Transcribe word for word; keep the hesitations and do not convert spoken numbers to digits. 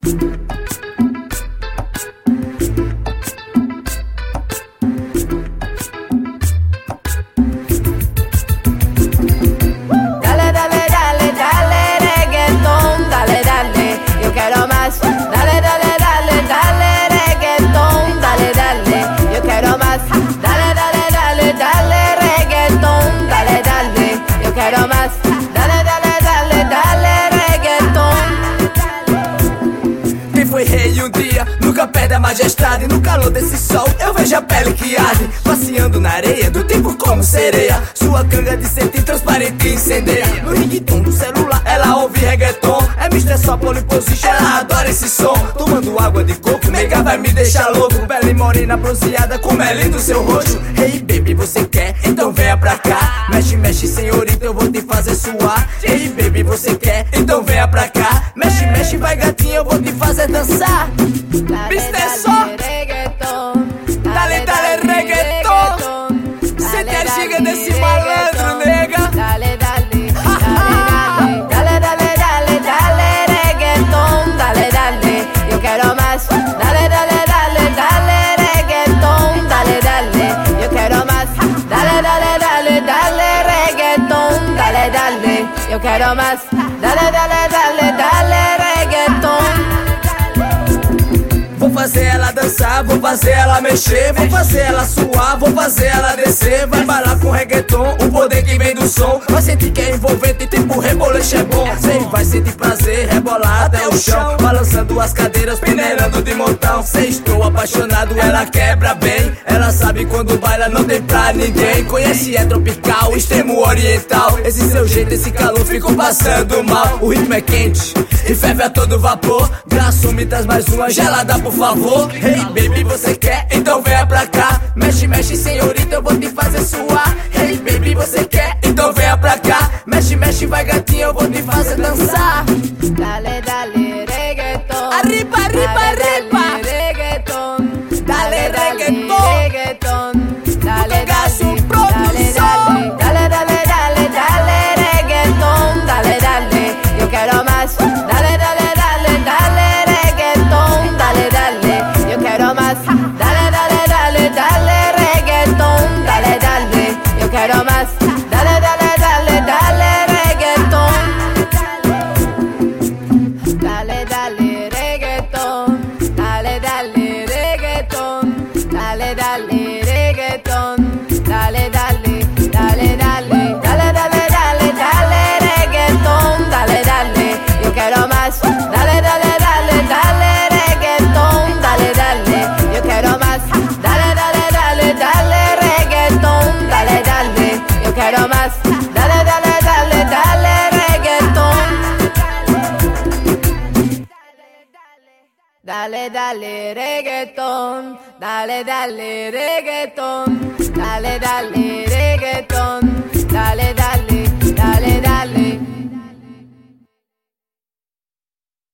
Um dia, nunca perde a majestade. No calor desse sol, eu vejo a pele que arde. Passeando na areia, do tempo como sereia. Sua canga de cetim transparente incendeia. No ringtone do celular, ela ouve reggaeton. É mister Só Pole Position, ela adora esse som. Tomando água de coco, nega vai me deixar louco. Pele morena bronzeada, como é lindo seu rosto. Hey baby, você quer? Então venha pra cá. Mexe, mexe senhorita, eu vou te fazer suar. Hey baby, você quer? Então venha pra cá. Mexe, mexe vai gatinha, eu vou te fazer dançar. mister Só, dale, dale reggaeton. Cê te artiga desse malandro, nega. Dale, dale, dale, dale, dale, dale, dale reggaeton. Dale, dale, yo quiero más. Dale, dale, dale, dale reggaeton. Dale, dale, yo quiero más. Dale, dale, dale, dale reggaeton. Dale, dale, yo quiero más. Dale, dale, dale, dale reggaeton. Vou fazer ela dançar, vou fazer ela mexer, vou fazer ela suar, vou fazer ela descer. Vai bailar com reggaeton, o poder que vem do som. Vai sentir que é envolvente, tipo reboleixo é bom. Cê vai sentir prazer, rebolar até o chão, balançando as cadeiras, peneirando de montão. Cê estou apaixonado, ela quebra bem. Ela sabe quando baila, não tem pra ninguém. Conhece, é tropical, extremo oriental. Esse seu jeito, esse calor, fico passando mal. O ritmo é quente e ferve a todo vapor. Graço, me traz mais uma gelada, por favor. Hey baby, você quer? Então venha pra cá. Mexe, mexe senhorita, eu vou te fazer suar. Hey baby, você quer? Então venha pra cá. Mexe, mexe vai gatinha, eu vou te fazer dançar. Dale, dale reggaeton. Arriba, arriba, arriba. Reggaeton. Dale reggaeton. Dale, Gaso dale, Produção. dale, dale, dale, dale reggaeton. Dale, dale, yo quiero más. Dale, dale, dale, dale reggaeton. Dale, dale, yo quiero más. Dale, dale, dale, dale reggaeton. Dale, dale, yo quiero más. Dale, dale, dale, dale reggaeton. Dale, dale reggaeton. Dale, dale reggaeton. Dale, dale reggaeton. Dale, dale, dale, dale. Dale, dale, dale, dale reggaeton. Dale, dale, yo quiero más. Dale, dale, dale, dale reggaeton. Dale, dale, yo quiero más. Dale, dale, dale, dale reggaeton. Dale, dale, yo quiero más. Dale, dale, dale, dale reggaeton. Dale, dale reggaeton. Dale, dale reggaeton. Dale, dale